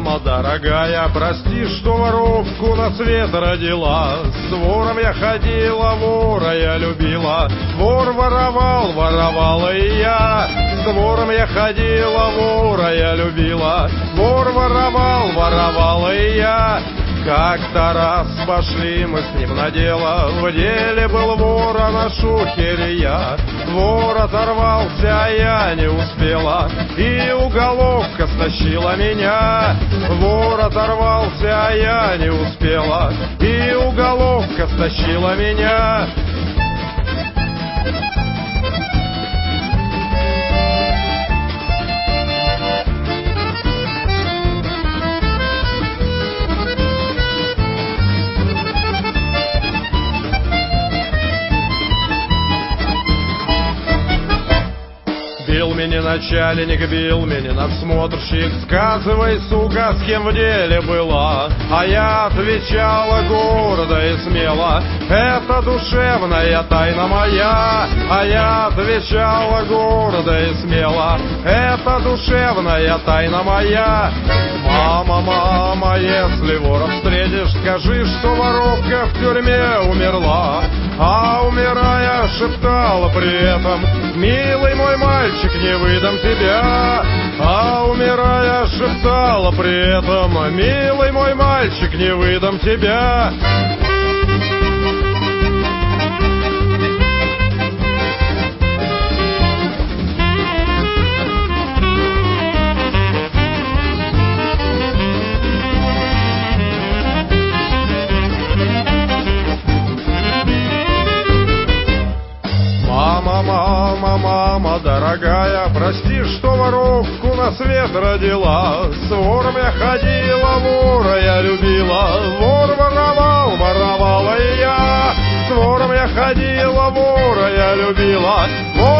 мама дорогая, прости, что воровку на свет родила. С вором я ходила, вора я любила. Вор воровал, воровала и я. С вором я ходила, вора я любила. Вор воровал, воровала и я. Как-то раз пошли мы с ним на дело. В деле был вор, а на шухере я. Вор оторвался, а я не успела, и уголовка стащила меня. Вор оторвался, а я не успела, и уголовка стащила меня. Бил меня начальник, бил меня надсмотрщик. Сказывай, сука, с кем в деле была. А я отвечала гордо и смело: это душевная тайна моя. А я отвечала гордо и смело: это душевная тайна моя. Мама, мама, если вора встретишь, скажи, что воровка в тюрьме умерла. А умирая шептала при этом: милый мой мальчик, не выдам тебя. А умирая шептала при этом: милый мой мальчик, не выдам тебя. Мама, мама, мама дорогая, прости, что воровку на свет родила. С вором я ходила, вора я любила. Вор воровал, воровала и я. С вором я ходила, вора я любила.